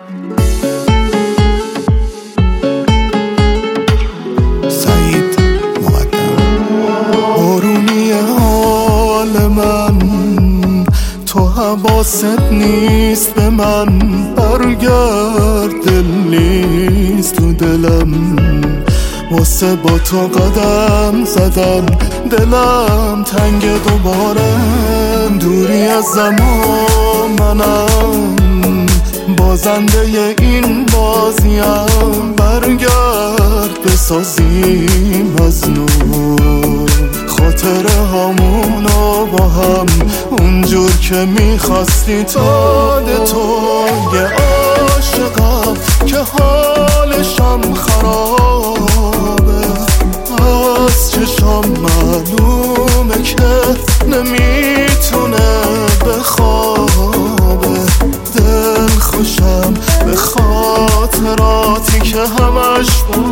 سعید مقدم. بارونی حال من، تو حواست نیست به من. برگرد، دل نیست تو دلم، واسه با تو قدم زدن. دلم تنگ دوباره، دوری از زمان منم، بازنده این بازیم. برگرد بسازیم از نو خاطره هامونو با هم، اونجور که میخواستی. داد تو یه عاشقم که حالشم خرابه، از چشم معلومه که نمیتونه بخوابه. دل خوشم به خاطراتی که همش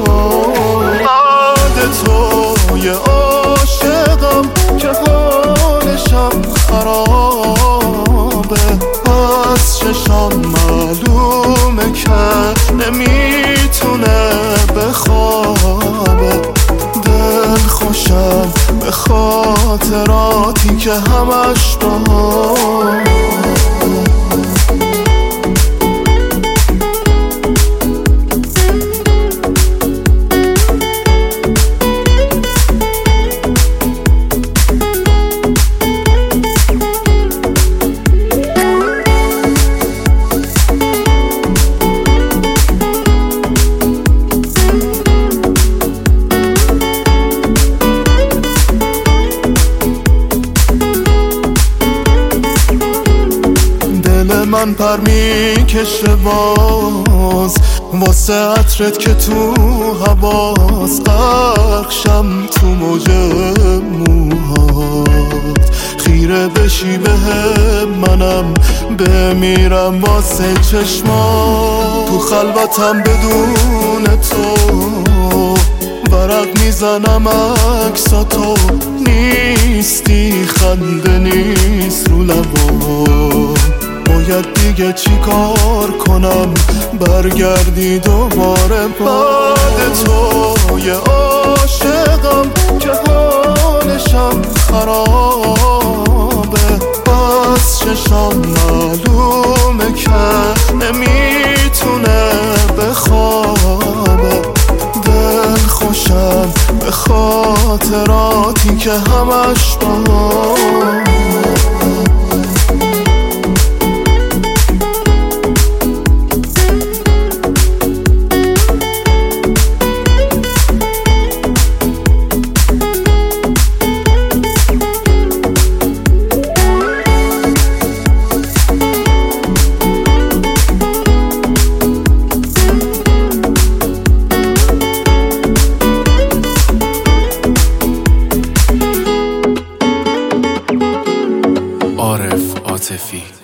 بعد تو یه عاشقم که حالشم خرابه، از چشم معلومه که نمیتونه بخوابه. دل خوشم به خاطراتی که همش بعد. من پر میکشه باز واسه عطرت که تو حواس. غرقشم تو موج موهات، خیره بشی بهم منم بمیرم واسه چشمات. تو خلوتم بدون تو ورق میزنم عکساتو، نیستی خنده نیست رو لبام. باید دیگه چی کار کنم برگردی دوباره؟ بعد تو یه عاشقم که حالشم خرابه، از چشم معلومه که نمیتونه بخوابه. دل خوشم به خاطراتی که همش بعد. عارف عاطفی